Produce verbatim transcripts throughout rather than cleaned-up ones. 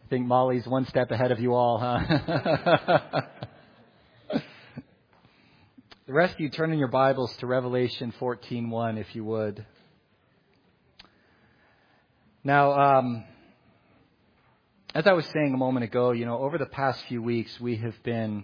I think Molly's one step ahead of you all, huh? The rest of you, turn in your Bibles to Revelation fourteen one, if you would. Now, um, as I was saying a moment ago, you know, over the past few weeks, we have been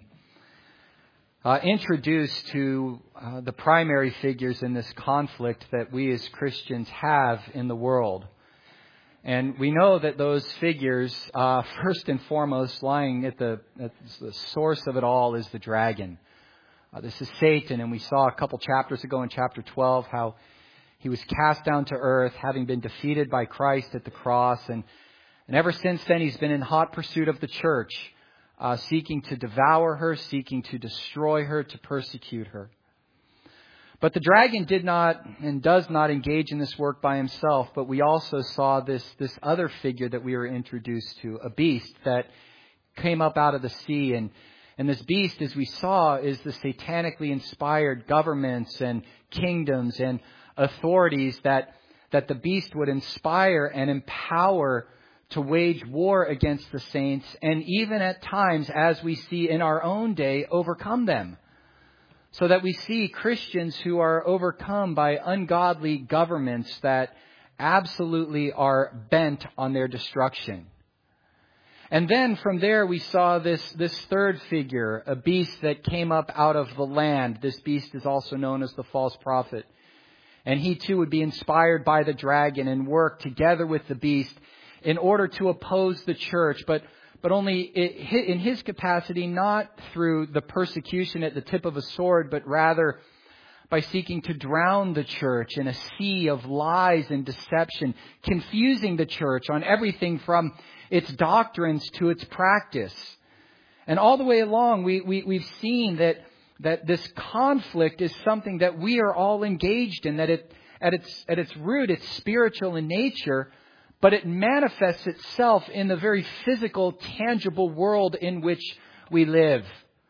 uh, introduced to uh, the primary figures in this conflict that we as Christians have in the world. And we know that those figures, uh, first and foremost, lying at the, at the source of it all is the dragon. Uh, this is Satan, and we saw a couple chapters ago in chapter twelve how he was cast down to earth, having been defeated by Christ at the cross. And, and ever since then, he's been in hot pursuit of the church, uh, seeking to devour her, seeking to destroy her, to persecute her. But the dragon did not and does not engage in this work by himself, but we also saw this, this other figure that we were introduced to, a beast that came up out of the sea. And, and this beast, as we saw, is the satanically inspired governments and kingdoms and authorities that, that the beast would inspire and empower to wage war against the saints, and even at times, as we see in our own day, overcome them. So that we see Christians who are overcome by ungodly governments that absolutely are bent on their destruction. And then from there we saw this, this third figure, a beast that came up out of the land. This beast is also known as the false prophet. And he too would be inspired by the dragon and work together with the beast in order to oppose the church, but But only in his capacity, not through the persecution at the tip of a sword, but rather by seeking to drown the church in a sea of lies and deception, confusing the church on everything from its doctrines to its practice. And all the way along, we, we, we've seen that, that this conflict is something that we are all engaged in, that it, at its, at its root, it's spiritual in nature, but it manifests itself in the very physical, tangible world in which we live.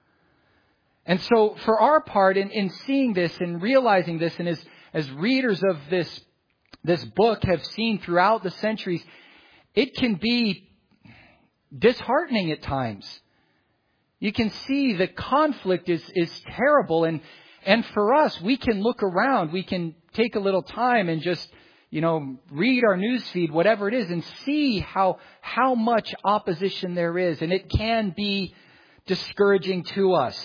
And so for our part, in, in seeing this and realizing this, and as, as readers of this, this book have seen throughout the centuries, it can be disheartening at times. You can see the conflict is, is terrible. And, and for us, we can look around. We can take a little time and just You know, read our news feed, whatever it is, and see how how much opposition there is. And it can be discouraging to us.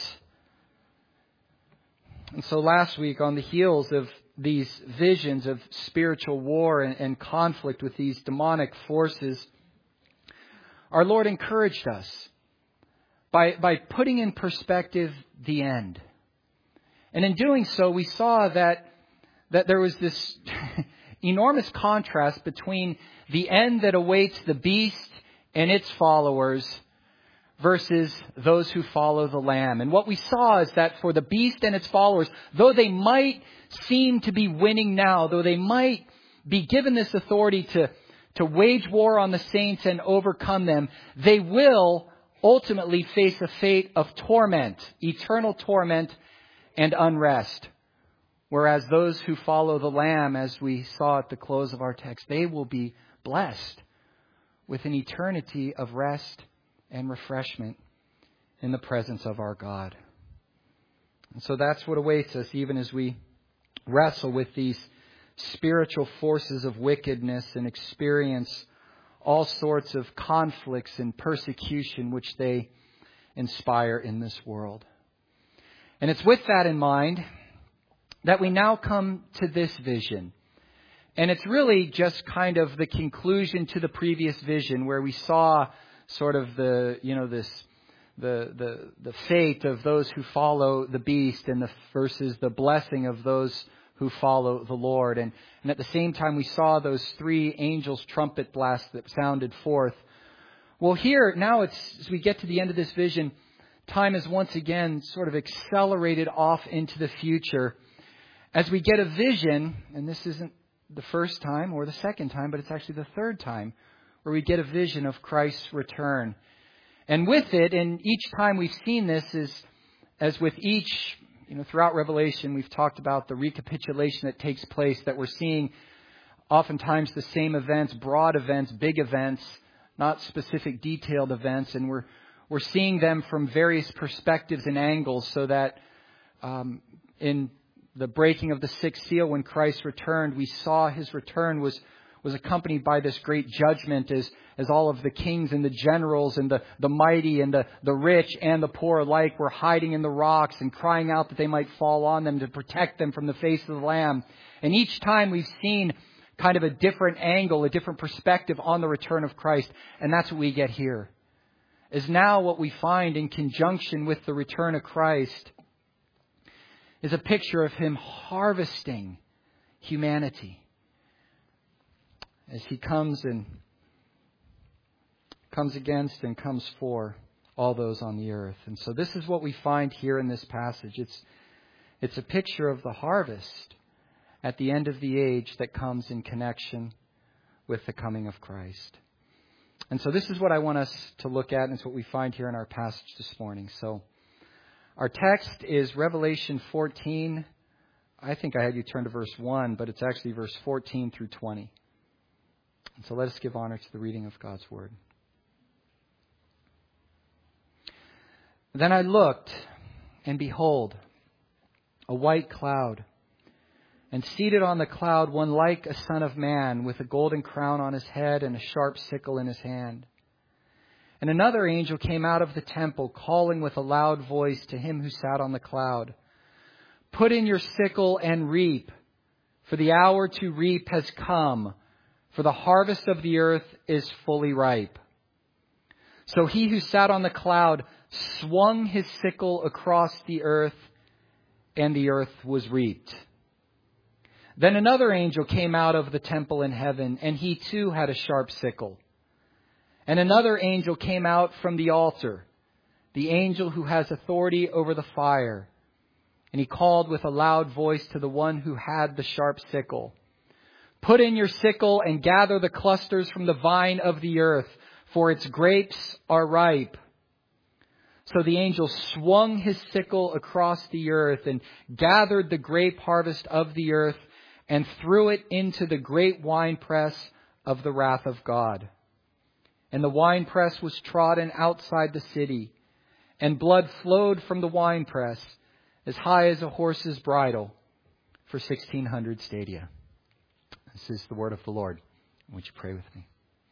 And so last week, on the heels of these visions of spiritual war and, and conflict with these demonic forces, our Lord encouraged us by, by putting in perspective the end. And in doing so, we saw that, that there was this enormous contrast between the end that awaits the beast and its followers versus those who follow the Lamb. And what we saw is that for the beast and its followers, though they might seem to be winning now, though they might be given this authority to, to wage war on the saints and overcome them, they will ultimately face a fate of torment, eternal torment and unrest. Whereas those who follow the Lamb, as we saw at the close of our text, they will be blessed with an eternity of rest and refreshment in the presence of our God. And so that's what awaits us, even as we wrestle with these spiritual forces of wickedness and experience all sorts of conflicts and persecution which they inspire in this world. And it's with that in mind that we now come to this vision. And it's really just kind of the conclusion to the previous vision, where we saw sort of the, you know, this, the, the, the fate of those who follow the beast and the versus the blessing of those who follow the Lord. And, and at the same time, we saw those three angels' trumpet blasts that sounded forth. Well, here now it's, as we get to the end of this vision, time is once again sort of accelerated off into the future. As we get a vision, and this isn't the first time or the second time, but it's actually the third time, where we get a vision of Christ's return. And with it, and each time we've seen this, is as with each, you know, throughout Revelation, we've talked about the recapitulation that takes place, that we're seeing oftentimes the same events, broad events, big events, not specific detailed events, and we're we're seeing them from various perspectives and angles, so that um, in the breaking of the sixth seal, when Christ returned, we saw his return was was accompanied by this great judgment as, as all of the kings and the generals and the, the mighty and the, the rich and the poor alike were hiding in the rocks and crying out that they might fall on them to protect them from the face of the Lamb. And each time we've seen kind of a different angle, a different perspective on the return of Christ. And that's what we get here. Is now what we find in conjunction with the return of Christ is a picture of him harvesting humanity. As he comes and comes against and comes for all those on the earth. And so this is what we find here in this passage. It's, it's a picture of the harvest at the end of the age that comes in connection with the coming of Christ. And so this is what I want us to look at, and it's what we find here in our passage this morning. So our text is Revelation fourteen. I think I had you turn to verse one, but it's actually verse fourteen through twenty. And so let us give honor to the reading of God's Word. Then I looked, and behold, a white cloud, and seated on the cloud one like a son of man, with a golden crown on his head and a sharp sickle in his hand. And another angel came out of the temple, calling with a loud voice to him who sat on the cloud, "Put in your sickle and reap, for the hour to reap has come, for the harvest of the earth is fully ripe." So he who sat on the cloud swung his sickle across the earth, and the earth was reaped. Then another angel came out of the temple in heaven, and he too had a sharp sickle. And another angel came out from the altar, the angel who has authority over the fire. And he called with a loud voice to the one who had the sharp sickle, "Put in your sickle and gather the clusters from the vine of the earth, for its grapes are ripe." So the angel swung his sickle across the earth and gathered the grape harvest of the earth and threw it into the great winepress of the wrath of God. And the winepress was trodden outside the city, and blood flowed from the winepress as high as a horse's bridle for sixteen hundred stadia. This is the word of the Lord. Would you pray with me?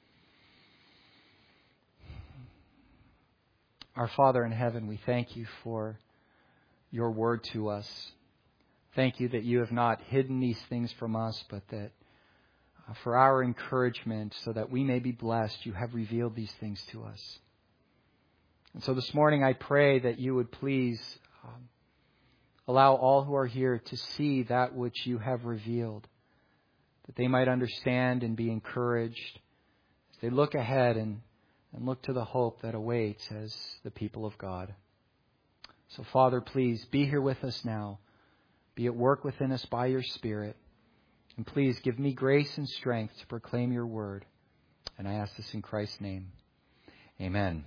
Our Father in heaven, we thank you for your word to us. Thank you that you have not hidden these things from us, but that uh, for our encouragement, so that we may be blessed, you have revealed these things to us. And so this morning I pray that you would please um, allow all who are here to see that which you have revealed, that they might understand and be encouraged as they look ahead and, and look to the hope that awaits as the people of God. So, Father, please be here with us now. Be at work within us by your Spirit. And please give me grace and strength to proclaim your word. And I ask this in Christ's name. Amen.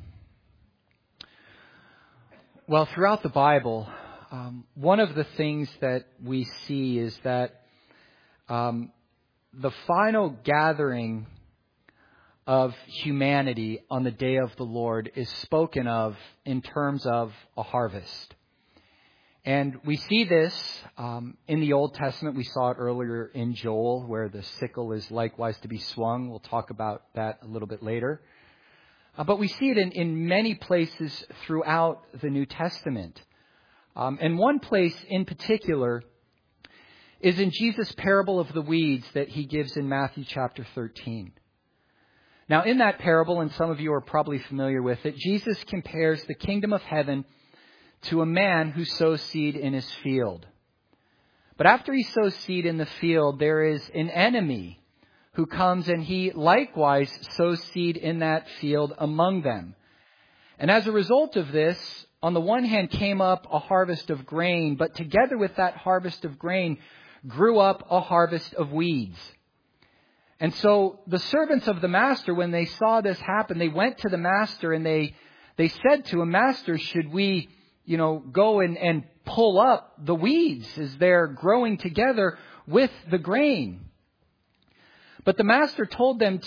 Well, throughout the Bible, um, one of the things that we see is that um, the final gathering of humanity on the day of the Lord is spoken of in terms of a harvest. And we see this um, in the Old Testament. We saw it earlier in Joel, where the sickle is likewise to be swung. We'll talk about that a little bit later. Uh, but we see it in, in many places throughout the New Testament. Um, and one place in particular is in Jesus' parable of the weeds that he gives in Matthew chapter thirteen. Now, in that parable, and some of you are probably familiar with it, Jesus compares the kingdom of heaven to a man who sows seed in his field. But after he sows seed in the field, there is an enemy who comes and he likewise sows seed in that field among them. And as a result of this, on the one hand came up a harvest of grain, but together with that harvest of grain grew up a harvest of weeds. And so the servants of the master, when they saw this happen, they went to the master and they, they said to him, "Master, should we you know, go and, and pull up the weeds as they're growing together with the grain?" But the master told them to,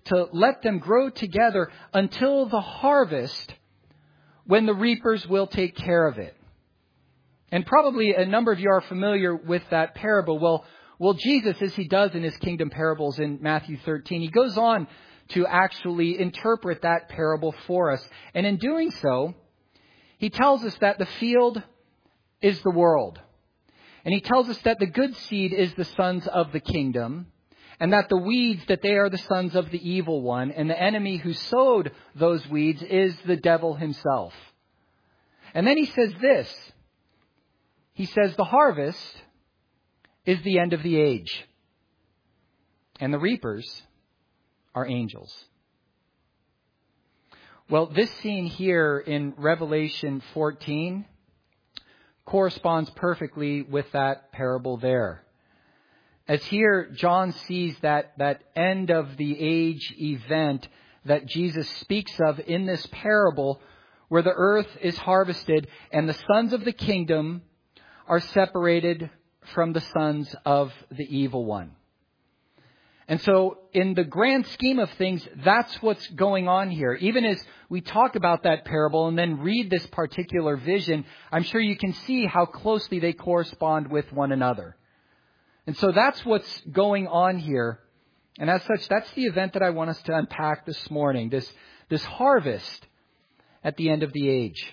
to let them grow together until the harvest, when the reapers will take care of it. And probably a number of you are familiar with that parable. Well, well, Jesus, as he does in his kingdom parables in Matthew thirteen, he goes on to actually interpret that parable for us. And in doing so, he tells us that the field is the world. And he tells us that the good seed is the sons of the kingdom, and that the weeds, that they are the sons of the evil one, and the enemy who sowed those weeds is the devil himself. And then he says this. He says the harvest is the end of the age, and the reapers are angels. Well, this scene here in Revelation fourteen corresponds perfectly with that parable there. As here, John sees that, that end of the age event that Jesus speaks of in this parable, where the earth is harvested and the sons of the kingdom are separated from the sons of the evil one. And so in the grand scheme of things, that's what's going on here. Even as we talk about that parable and then read this particular vision, I'm sure you can see how closely they correspond with one another. And so that's what's going on here. And as such, that's the event that I want us to unpack this morning, this, this harvest at the end of the age.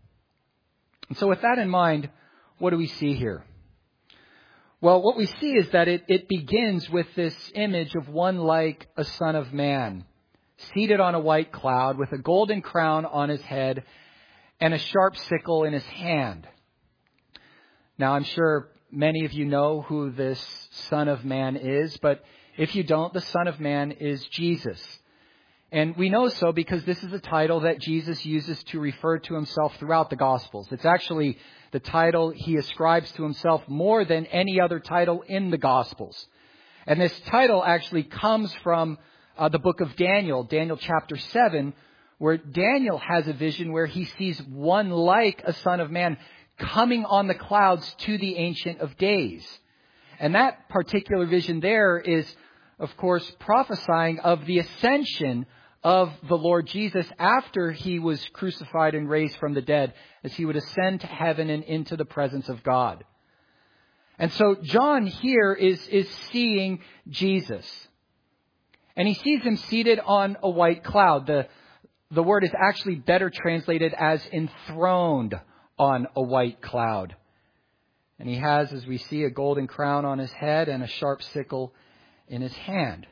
And so with that in mind, what do we see here? Well, what we see is that it, it begins with this image of one like a son of man, seated on a white cloud with a golden crown on his head and a sharp sickle in his hand. Now, I'm sure many of you know who this Son of Man is, but if you don't, the Son of Man is Jesus. And we know so because this is a title that Jesus uses to refer to himself throughout the Gospels. It's actually the title he ascribes to himself more than any other title in the Gospels. And this title actually comes from uh, the book of Daniel, Daniel chapter seven, where Daniel has a vision where he sees one like a Son of Man coming on the clouds to the Ancient of Days. And that particular vision there is, of course, prophesying of the ascension of the Lord Jesus after he was crucified and raised from the dead, as he would ascend to heaven and into the presence of God. And so John here is, is seeing Jesus. And he sees him seated on a white cloud. The, the word is actually better translated as enthroned on a white cloud. And he has, as we see, a golden crown on his head and a sharp sickle in his hand.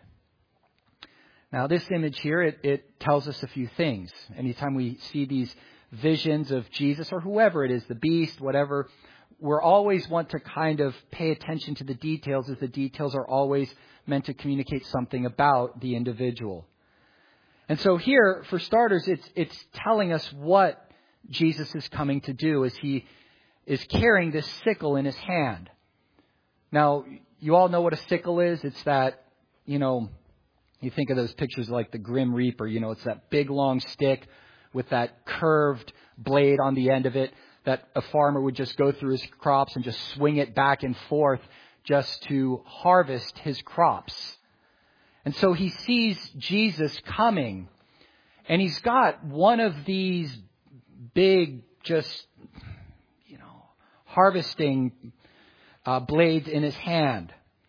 Now, this image here, it, it tells us a few things. Anytime we see these visions of Jesus or whoever it is, the beast, whatever, we're always want to kind of pay attention to the details, as the details are always meant to communicate something about the individual. And so here, for starters, it's it's telling us what Jesus is coming to do as he is carrying this sickle in his hand. Now, you all know what a sickle is. It's that, you know, you think of those pictures like the Grim Reaper. You know, it's that big long stick with that curved blade on the end of it that a farmer would just go through his crops and just swing it back and forth just to harvest his crops. And so he sees Jesus coming, and he's got one of these big, just, you know, harvesting uh, blades in his hand.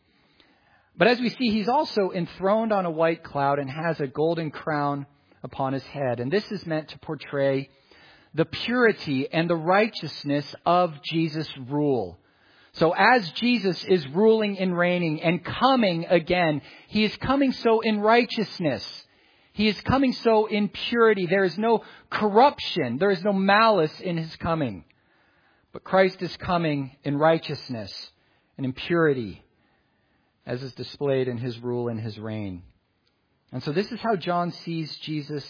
But as we see, he's also enthroned on a white cloud and has a golden crown upon his head. And this is meant to portray the purity and the righteousness of Jesus' rule. So as Jesus is ruling and reigning and coming again, he is coming so in righteousness. He is coming so in purity. There is no corruption. There is no malice in his coming. But Christ is coming in righteousness and in purity, as is displayed in his rule and his reign. And so this is how John sees Jesus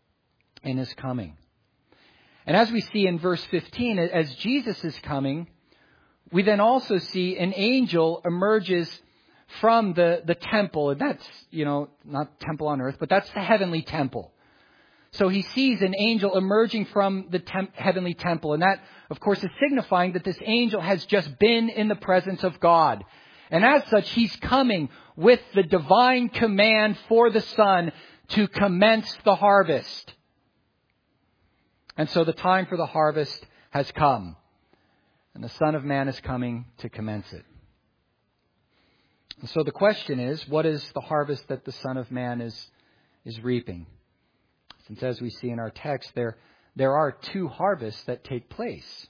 in his coming. And as we see in verse fifteen, as Jesus is coming, we then also see an angel emerges from the, the temple. And that's, you know, not temple on earth, but that's the heavenly temple. So he sees an angel emerging from the temp- heavenly temple. And that, of course, is signifying that this angel has just been in the presence of God. And as such, he's coming with the divine command for the Son to commence the harvest. And so the time for the harvest has come. And the Son of Man is coming to commence it. And so the question is, what is the harvest that the Son of Man is, is reaping? Since as we see in our text, there, there are two harvests that take place.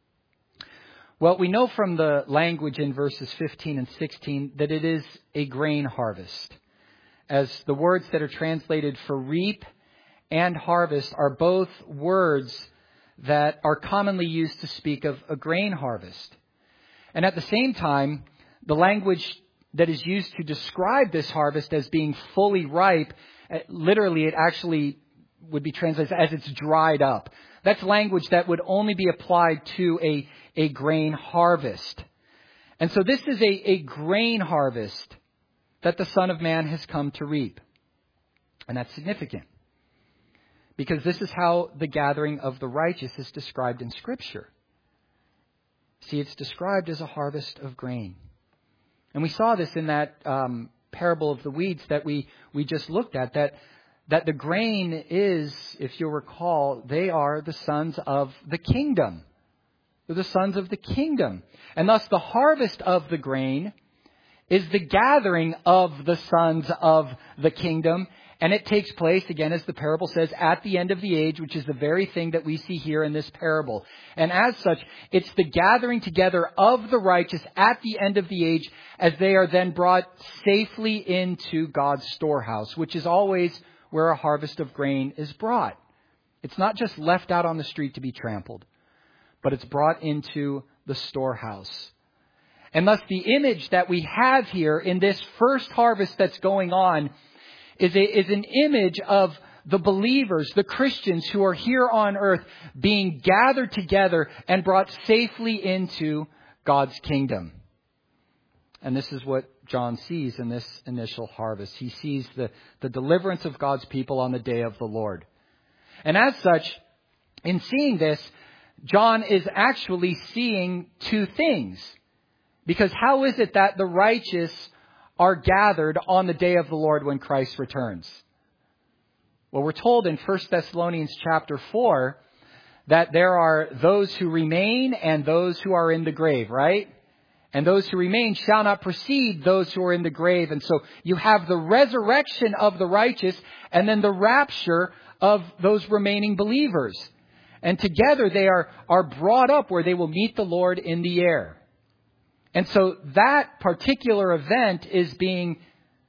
Well, we know from the language in verses fifteen and sixteen that it is a grain harvest, as the words that are translated for reap and harvest are both words that are commonly used to speak of a grain harvest. And at the same time, the language that is used to describe this harvest as being fully ripe, literally it actually would be translated as it's dried up. That's language that would only be applied to a, a grain harvest. And so this is a, a grain harvest that the Son of Man has come to reap. And that's significant, because this is how the gathering of the righteous is described in Scripture. See, it's described as a harvest of grain. And we saw this in that um, parable of the weeds that we, we just looked at, that, that the grain is, if you'll recall, they are the sons of the kingdom. They're the sons of the kingdom. And thus the harvest of the grain is the gathering of the sons of the kingdom. And it takes place, again, as the parable says, at the end of the age, which is the very thing that we see here in this parable. And as such, it's the gathering together of the righteous at the end of the age as they are then brought safely into God's storehouse, which is always where a harvest of grain is brought. It's not just left out on the street to be trampled, but it's brought into the storehouse. And thus the image that we have here in this first harvest that's going on is, a, is an image of the believers, the Christians who are here on earth being gathered together and brought safely into God's kingdom. And this is what John sees in this initial harvest. He sees the, the deliverance of God's people on the day of the Lord. And as such, in seeing this, John is actually seeing two things. Because how is it that the righteous are gathered on the day of the Lord when Christ returns? Well, we're told in First Thessalonians chapter four that there are those who remain and those who are in the grave, right? And those who remain shall not precede those who are in the grave. And so you have the resurrection of the righteous and then the rapture of those remaining believers. And together they are, are brought up where they will meet the Lord in the air. And so that particular event is being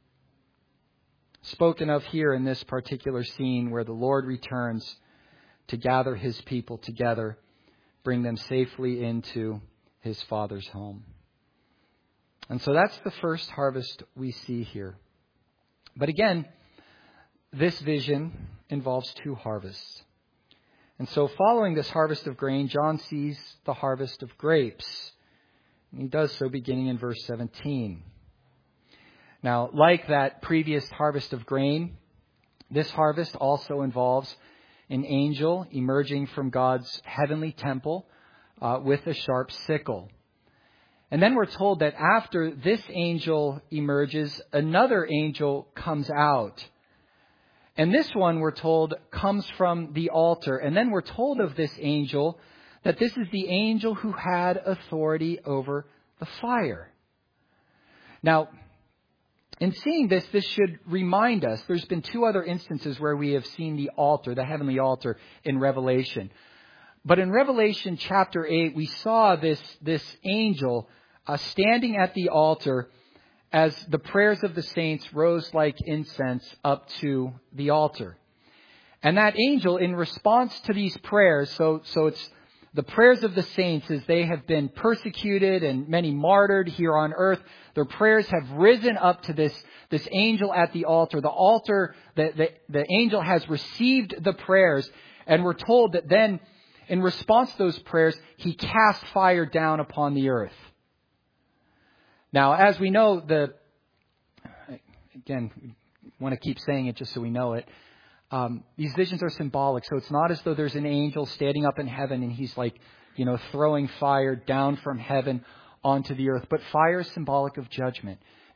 spoken of here in this particular scene where the Lord returns to gather his people together, bring them safely into his Father's home. And so that's the first harvest we see here. But again, this vision involves two harvests. And so following this harvest of grain, John sees the harvest of grapes. And he does so beginning in verse seventeen. Now, like that previous harvest of grain, this harvest also involves an angel emerging from God's heavenly temple uh, with a sharp sickle. And then we're told that after this angel emerges, another angel comes out. And this one, we're told, comes from the altar. And then we're told of this angel that this is the angel who had authority over the fire. Now, in seeing this, this should remind us, there's been two other instances where we have seen the altar, the heavenly altar, in Revelation. But in Revelation chapter eight, we saw this, this angel uh, standing at the altar as the prayers of the saints rose like incense up to the altar. And that angel, in response to these prayers, so, so it's the prayers of the saints as they have been persecuted and many martyred here on earth, their prayers have risen up to this, this angel at the altar. The altar, the, the, the angel has received the prayers, and we're told that then, in response to those prayers, he cast fire down upon the earth. Now, as we know, the again, we want to keep saying it just so we know it. Um, these visions are symbolic, so it's not as though there's an angel standing up in heaven and he's like, you know, throwing fire down from heaven onto the earth. But fire is symbolic of judgment.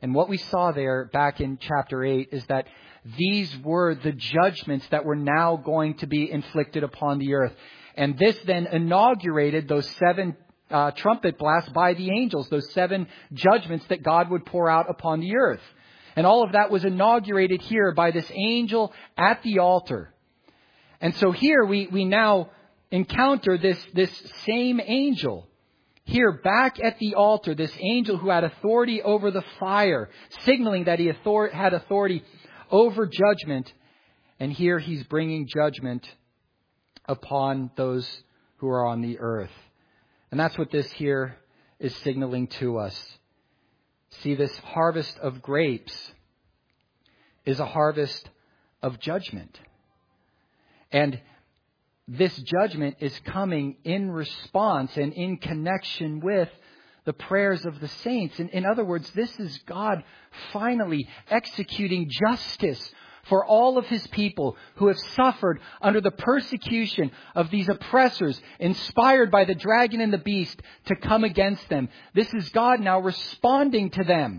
And what we saw there back in chapter eight is that these were the judgments that were now going to be inflicted upon the earth. And this then inaugurated those seven uh, trumpet blasts by the angels, those seven judgments that God would pour out upon the earth. And all of that was inaugurated here by this angel at the altar. And so here we, we now encounter this, this same angel. Here, back at the altar, this angel who had authority over the fire, signaling that he author- had authority over judgment. And here he's bringing judgment upon those who are on the earth. And that's what this here is signaling to us. See, this harvest of grapes is a harvest of judgment. And this judgment is coming in response and in connection with the prayers of the saints. In, in other words, this is God finally executing justice for all of his people who have suffered under the persecution of these oppressors, inspired by the dragon and the beast to come against them. This is God now responding to them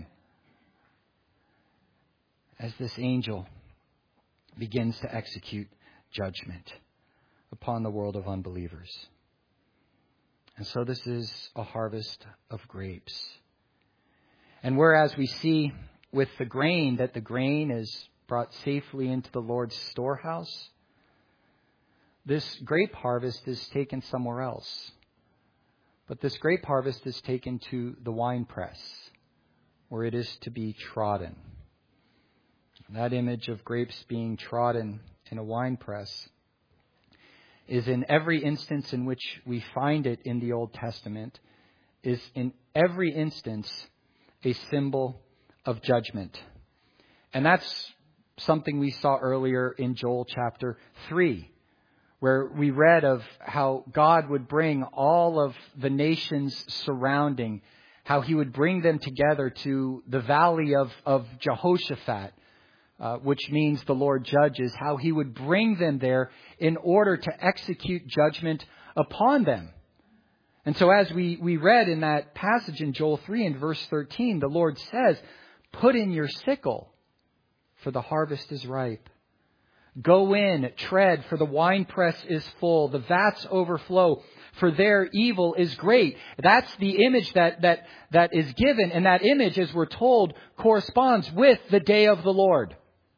as this angel begins to execute judgment upon the world of unbelievers. And so this is a harvest of grapes. And whereas we see with the grain that the grain is brought safely into the Lord's storehouse, this grape harvest is taken somewhere else. But this grape harvest is taken to the winepress, where it is to be trodden. That image of grapes being trodden in a winepress is in every instance in which we find it in the Old Testament, is in every instance a symbol of judgment. And that's something we saw earlier in Joel chapter three, where we read of how God would bring all of the nations surrounding, how he would bring them together to the valley of, of Jehoshaphat, uh, which means the Lord judges, how he would bring them there in order to execute judgment upon them. And so as we, we read in that passage in Joel three in verse thirteen, the Lord says, "Put in your sickle, for the harvest is ripe. Go in, tread, for the winepress is full, the vats overflow, for their evil is great." That's the image that, that, that is given. And that image, as we're told, corresponds with the day of the Lord.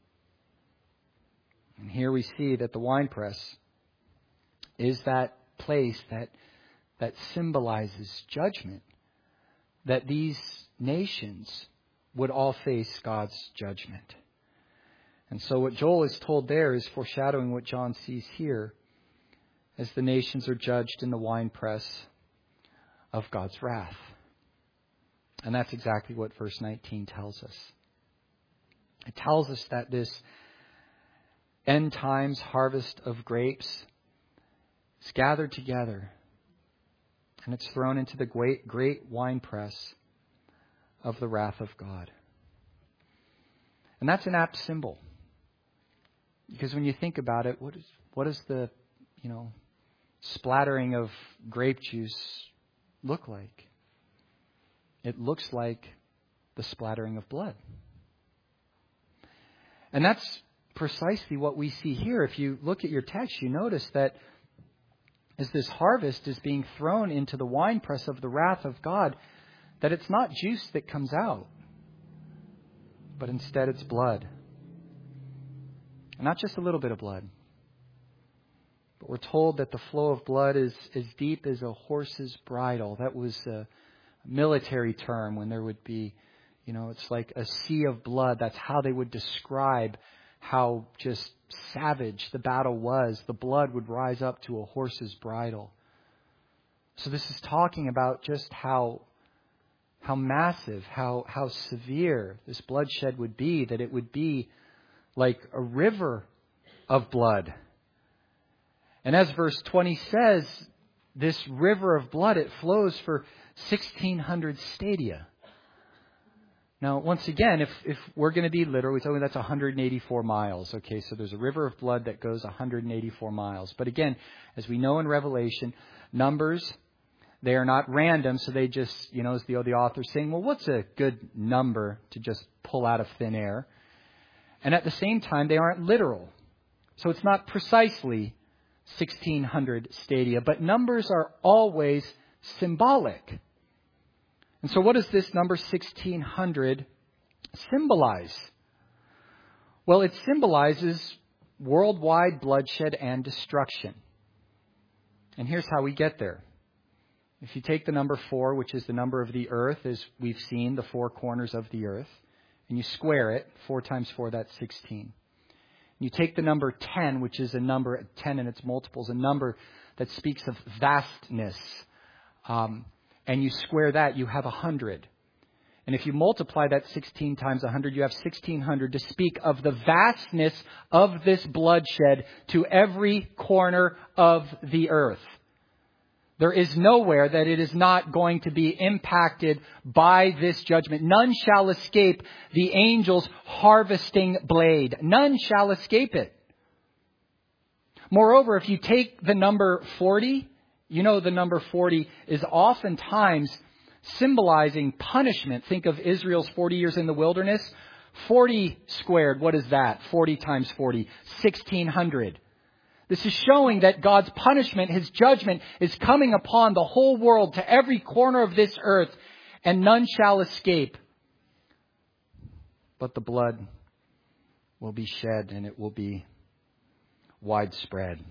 And here we see that the winepress is that place that, that symbolizes judgment, that these nations would all face God's judgment. And so what Joel is told there is foreshadowing what John sees here as the nations are judged in the winepress of God's wrath. And that's exactly what verse nineteen tells us. It tells us that this end times harvest of grapes is gathered together and it's thrown into the great, great winepress of the wrath of God. And that's an apt symbol. Because when you think about it, what is what does the, you know, splattering of grape juice look like? It looks like the splattering of blood. And that's precisely what we see here. If you look at your text, you notice that as this harvest is being thrown into the winepress of the wrath of God, that it's not juice that comes out, but instead it's blood. And not just a little bit of blood. But we're told that the flow of blood is as deep as a horse's bridle. That was a military term when there would be, you know, it's like a sea of blood. That's how they would describe how just savage the battle was. The blood would rise up to a horse's bridle. So this is talking about just how how massive, how how severe this bloodshed would be, that it would be like a river of blood. And as verse twenty says, this river of blood, it flows for sixteen hundred stadia. Now, once again, if, if we're going to be literal, we tell you that's one hundred eighty-four miles. Okay, so there's a river of blood that goes one hundred eighty-four miles. But again, as we know in Revelation, numbers They are not random, so they just, you know, as the, the author is saying, well, what's a good number to just pull out of thin air? And at the same time, they aren't literal. So it's not precisely sixteen hundred stadia, but numbers are always symbolic. And so what does this number sixteen hundred symbolize? Well, it symbolizes worldwide bloodshed and destruction. And here's how we get there. If you take the number four, which is the number of the earth, as we've seen, the four corners of the earth, and you square it, four times four, that's sixteen. You take the number ten, which is a number, ten and its multiples, a number that speaks of vastness, um, and you square that, you have one hundred. And if you multiply that sixteen times one hundred, you have sixteen hundred to speak of the vastness of this bloodshed to every corner of the earth. There is nowhere that it is not going to be impacted by this judgment. None shall escape the angel's harvesting blade. None shall escape it. Moreover, if you take the number forty, you know the number forty is oftentimes symbolizing punishment. Think of Israel's forty years in the wilderness. forty squared, what is that? forty times forty, sixteen hundred. This is showing that God's punishment, His judgment, is coming upon the whole world, to every corner of this earth, and none shall escape. But the blood will be shed, and it will be widespread.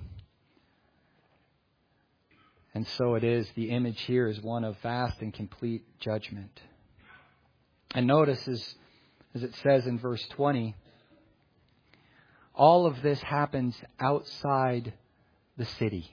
And so it is, the image here is one of vast and complete judgment. And notice, as, as it says in verse twenty, all of this happens outside the city.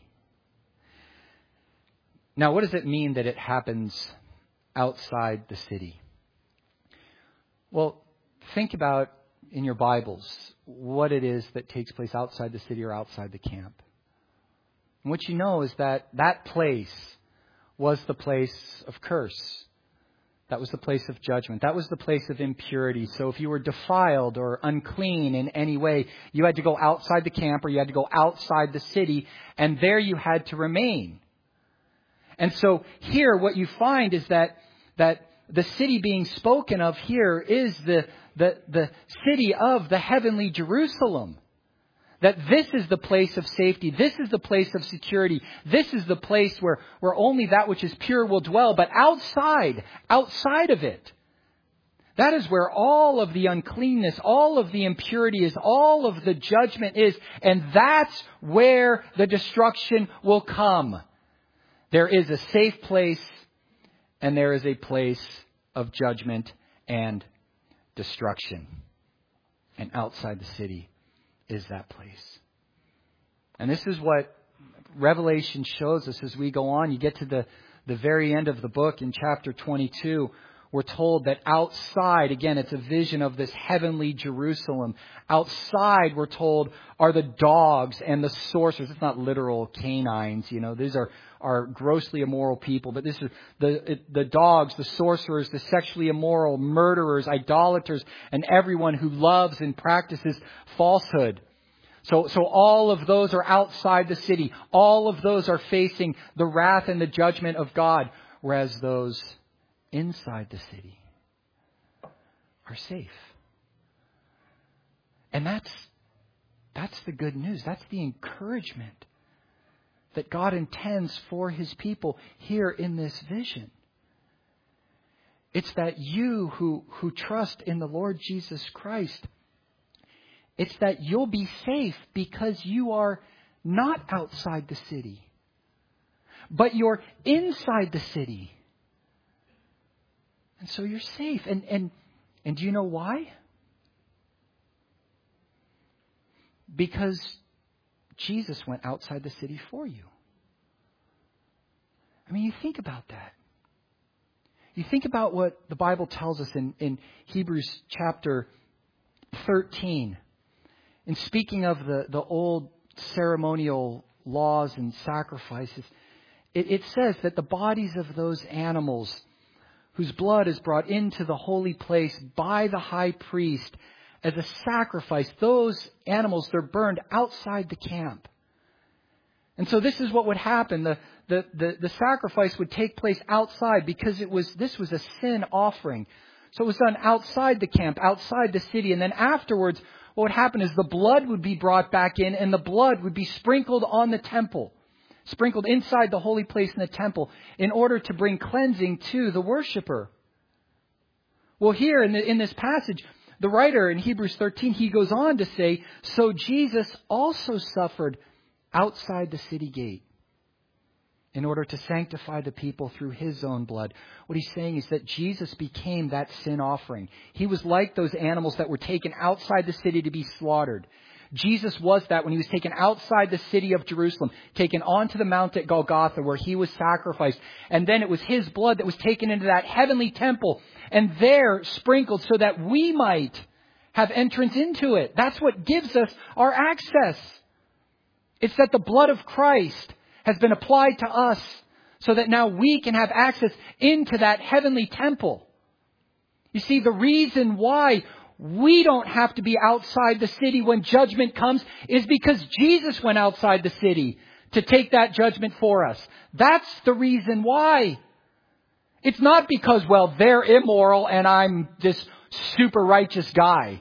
Now, what does it mean that it happens outside the city? Well, think about in your Bibles what it is that takes place outside the city or outside the camp. And what you know is that that place was the place of curse. That was the place of judgment. That was the place of impurity. So if you were defiled or unclean in any way, you had to go outside the camp or you had to go outside the city, and there you had to remain. And so here what you find is that that the city being spoken of here is the the, the city of the heavenly Jerusalem. That this is the place of safety. This is the place of security. This is the place where, where only that which is pure will dwell. But outside, outside of it, that is where all of the uncleanness, all of the impurity is, all of the judgment is. And that's where the destruction will come. There is a safe place, and there is a place of judgment and destruction. And outside the city is that place. And this is what Revelation shows us as we go on. You get to the, the very end of the book in chapter twenty-two. We're told that outside, again, it's a vision of this heavenly Jerusalem. Outside, we're told, are the dogs and the sorcerers. It's not literal canines, you know. These are, are grossly immoral people. But this is the, it, the dogs, the sorcerers, the sexually immoral, murderers, idolaters, and everyone who loves and practices falsehood. So, so all of those are outside the city. All of those are facing the wrath and the judgment of God. Whereas those inside the city are safe. And that's that's the good news. That's the encouragement that God intends for His people here in this vision. It's that you who, who trust in the Lord Jesus Christ, it's that you'll be safe because you are not outside the city, but you're inside the city. And so you're safe. And, and, and do you know why? Because Jesus went outside the city for you. I mean, you think about that. You think about what the Bible tells us in, in Hebrews chapter thirteen. In speaking of the, the old ceremonial laws and sacrifices, it, it says that the bodies of those animals whose blood is brought into the holy place by the high priest as a sacrifice, those animals, they're burned outside the camp. And so this is what would happen. The, the, the, the sacrifice would take place outside because it was this was a sin offering. So it was done outside the camp, outside the city. And then afterwards, what would happen is the blood would be brought back in and the blood would be sprinkled on the temple, sprinkled inside the holy place in the temple in order to bring cleansing to the worshiper. Well, here in, the, in this passage, the writer in Hebrews thirteen, he goes on to say, so Jesus also suffered outside the city gate in order to sanctify the people through his own blood. What he's saying is that Jesus became that sin offering. He was like those animals that were taken outside the city to be slaughtered. Jesus was that when he was taken outside the city of Jerusalem, taken onto the mount at Golgotha where he was sacrificed. And then it was his blood that was taken into that heavenly temple and there sprinkled so that we might have entrance into it. That's what gives us our access. It's that the blood of Christ has been applied to us so that now we can have access into that heavenly temple. You see, the reason why we don't have to be outside the city when judgment comes is because Jesus went outside the city to take that judgment for us. That's the reason why. It's not because, well, they're immoral and I'm this super righteous guy.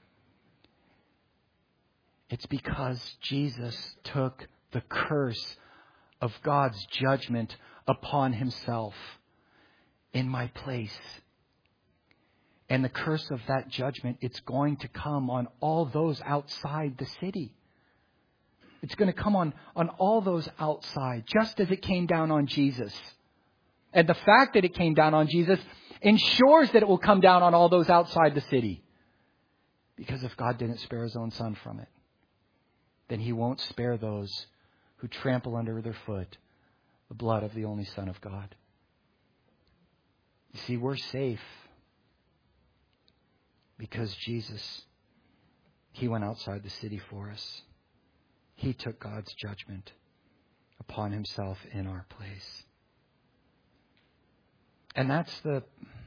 It's because Jesus took the curse of God's judgment upon himself in my place. And the curse of that judgment, it's going to come on all those outside the city. It's going to come on, on all those outside, just as it came down on Jesus. And the fact that it came down on Jesus ensures that it will come down on all those outside the city. Because if God didn't spare his own son from it, then he won't spare those who trample under their foot the blood of the only Son of God. You see, we're safe because Jesus, he went outside the city for us. He took God's judgment upon himself in our place. And that's the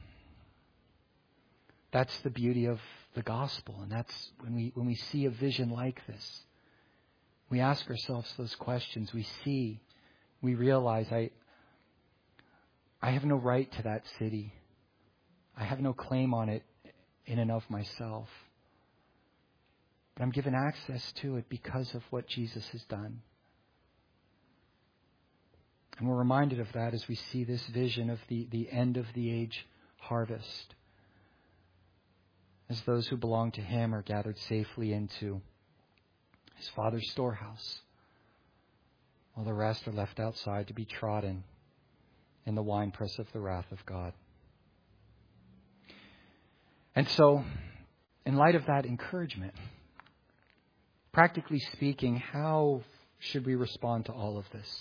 that's the beauty of the gospel. And that's when we when we see a vision like this, we ask ourselves those questions. We see, we realize I I have no right to that city. I have no claim on it in and of myself. But I'm given access to it because of what Jesus has done. And we're reminded of that as we see this vision of the, the end of the age harvest. As those who belong to him are gathered safely into his Father's storehouse, while the rest are left outside to be trodden in the winepress of the wrath of God. And so, in light of that encouragement, practically speaking, how should we respond to all of this?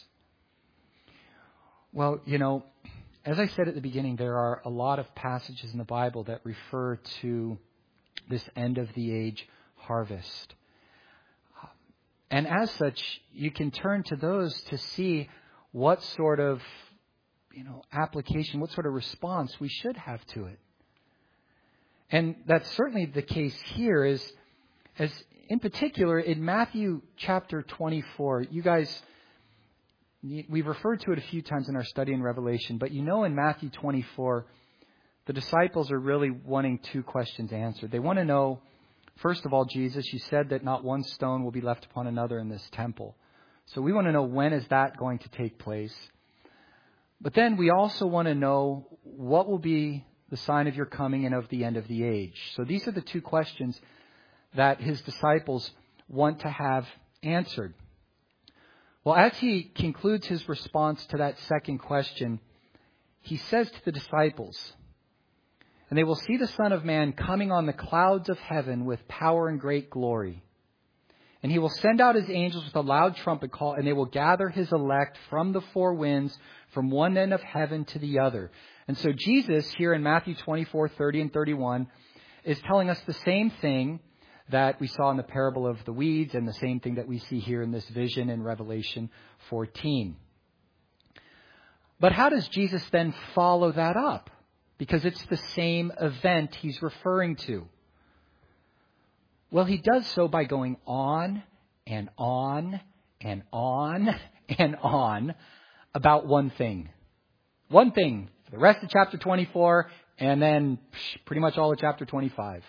Well, you know, as I said at the beginning, there are a lot of passages in the Bible that refer to this end of the age harvest. And as such, you can turn to those to see what sort of, you know, application, what sort of response we should have to it. And that's certainly the case here, is as in particular in Matthew chapter twenty-four. You guys, we've referred to it a few times in our study in Revelation, but you know in Matthew twenty-four, the disciples are really wanting two questions answered. They want to know, first of all, Jesus, you said that not one stone will be left upon another in this temple. So we want to know, when is that going to take place? But then we also want to know, what will be the sign of your coming and of the end of the age? So these are the two questions that his disciples want to have answered. Well, as he concludes his response to that second question, he says to the disciples, "And they will see the Son of Man coming on the clouds of heaven with power and great glory. And he will send out his angels with a loud trumpet call, and they will gather his elect from the four winds, from one end of heaven to the other." And so Jesus here in Matthew twenty-four, thirty and thirty-one is telling us the same thing that we saw in the parable of the weeds, and the same thing that we see here in this vision in Revelation fourteen. But how does Jesus then follow that up? Because it's the same event he's referring to. Well, he does so by going on and on and on and on about one thing. One thing for the rest of chapter twenty-four and then pretty much all of chapter twenty-five.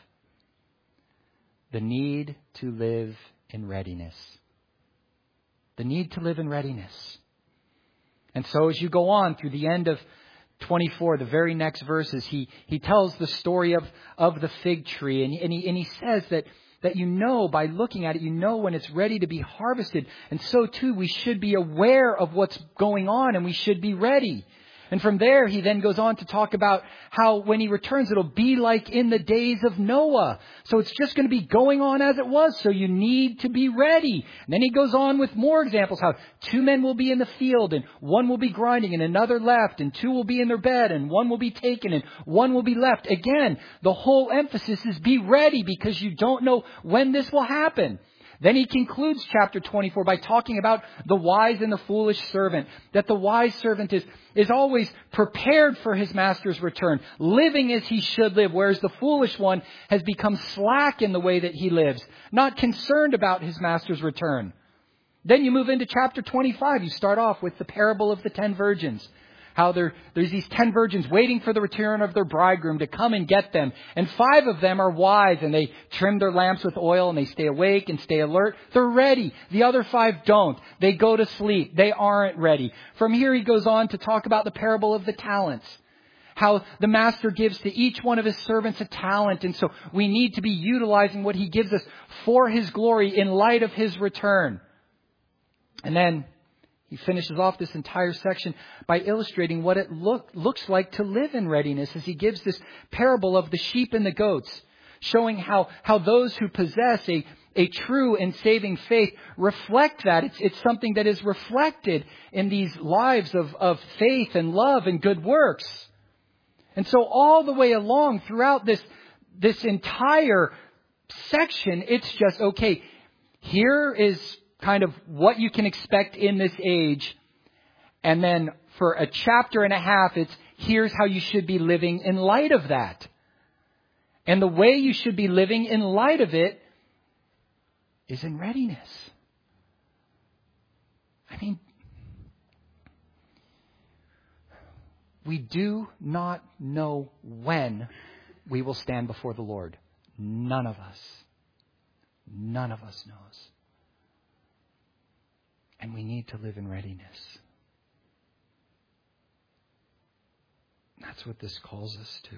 The need to live in readiness. The need to live in readiness. And so as you go on through the end of twenty-four, the very next verses, he, he tells the story of, of the fig tree. And, and, he, and he says that, that you know, by looking at it, you know when it's ready to be harvested. And so too, we should be aware of what's going on and we should be ready. And from there, he then goes on to talk about how when he returns, it'll be like in the days of Noah. So it's just going to be going on as it was. So you need to be ready. And then he goes on with more examples, how two men will be in the field and one will be grinding and another left, and two will be in their bed and one will be taken and one will be left. Again, the whole emphasis is be ready because you don't know when this will happen. Then he concludes chapter twenty-four by talking about the wise and the foolish servant. That the wise servant is, is always prepared for his master's return, living as he should live, whereas the foolish one has become slack in the way that he lives, not concerned about his master's return. Then you move into chapter twenty-five. You start off with the parable of the ten virgins. How there, there's these ten virgins waiting for the return of their bridegroom to come and get them. And five of them are wise and they trim their lamps with oil and they stay awake and stay alert. They're ready. The other five don't. They go to sleep. They aren't ready. From here he goes on to talk about the parable of the talents. How the master gives to each one of his servants a talent. And so we need to be utilizing what he gives us for his glory in light of his return. And then he finishes off this entire section by illustrating what it look, looks like to live in readiness as he gives this parable of the sheep and the goats, showing how, how those who possess a, a true and saving faith reflect that. It's, it's something that is reflected in these lives of, of faith and love and good works. And so all the way along throughout this, this entire section, it's just, okay, here is kind of what you can expect in this age. And then for a chapter and a half, it's here's how you should be living in light of that. And the way you should be living in light of it is in readiness. I mean, we do not know when we will stand before the Lord. None of us. None of us knows. And we need to live in readiness. That's what this calls us to.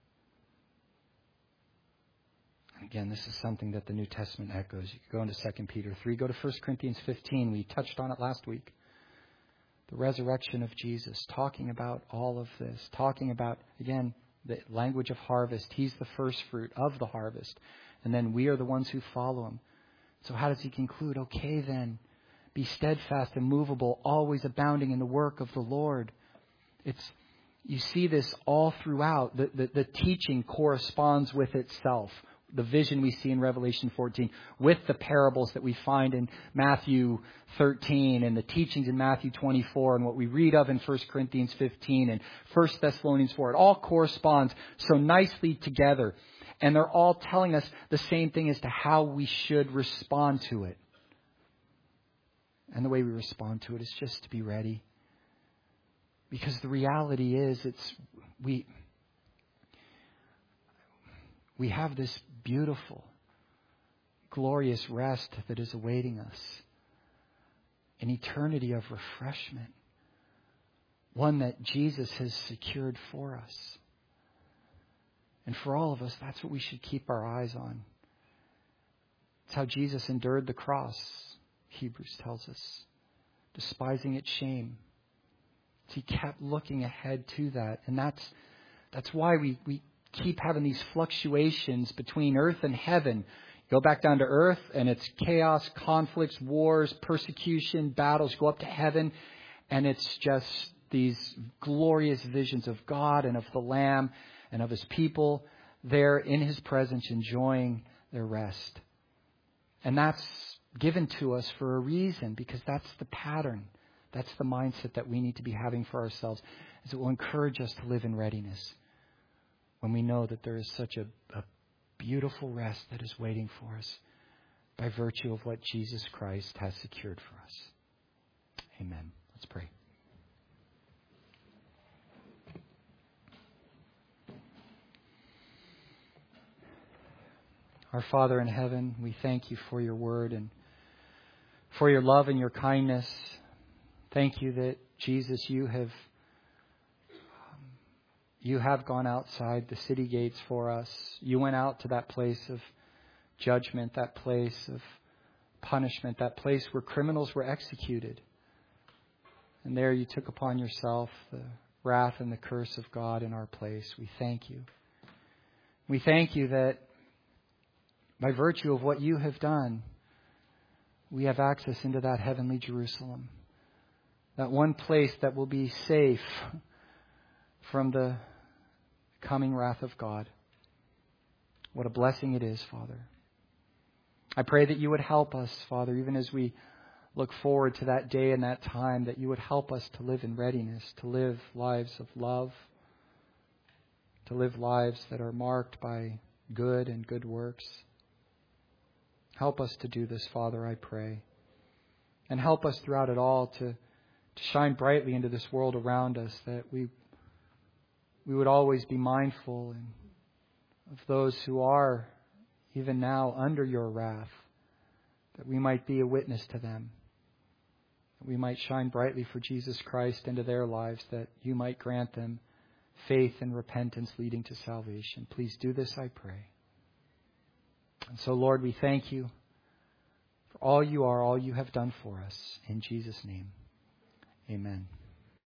And again, this is something that the New Testament echoes. You could go into Second Peter three. Go to First Corinthians fifteen. We touched on it last week. The resurrection of Jesus. Talking about all of this. Talking about, again, the language of harvest. He's the first fruit of the harvest. And then we are the ones who follow him. So how does he conclude? Okay then. Be steadfast and immovable, always abounding in the work of the Lord. It's you see this all throughout. The, the, the teaching corresponds with itself. The vision we see in Revelation fourteen with the parables that we find in Matthew thirteen and the teachings in Matthew twenty-four and what we read of in First Corinthians fifteen and First Thessalonians four. It all corresponds so nicely together. And they're all telling us the same thing as to how we should respond to it. And the way we respond to it is just to be ready. Because the reality is, it's we we have this beautiful, glorious rest that is awaiting us. An eternity of refreshment. One that Jesus has secured for us. And for all of us, that's what we should keep our eyes on. It's how Jesus endured the cross. Hebrews tells us, despising its shame. He kept looking ahead to that. And that's that's why we, we keep having these fluctuations between earth and heaven. You go back down to earth and it's chaos, conflicts, wars, persecution, battles. Go up to heaven and it's just these glorious visions of God and of the Lamb and of his people there in his presence enjoying their rest. And that's given to us for a reason, because that's the pattern. That's the mindset that we need to be having for ourselves, is it will encourage us to live in readiness when we know that there is such a, a beautiful rest that is waiting for us by virtue of what Jesus Christ has secured for us. Amen. Let's pray. Our Father in heaven, we thank you for your word and for your love and your kindness. Thank you that, Jesus, you have um, you have gone outside the city gates for us. You went out to that place of judgment, that place of punishment, that place where criminals were executed. And there you took upon yourself the wrath and the curse of God in our place. We thank you. We thank you that by virtue of what you have done, we have access into that heavenly Jerusalem. That one place that will be safe from the coming wrath of God. What a blessing it is, Father. I pray that you would help us, Father, even as we look forward to that day and that time, that you would help us to live in readiness, to live lives of love, to live lives that are marked by good and good works. Help us to do this, Father, I pray. And help us throughout it all to, to shine brightly into this world around us, that we we would always be mindful of those who are even now under your wrath, that we might be a witness to them, that we might shine brightly for Jesus Christ into their lives, that you might grant them faith and repentance leading to salvation. Please do this, I pray. And so, Lord, we thank you for all you are, all you have done for us. In Jesus' name, amen.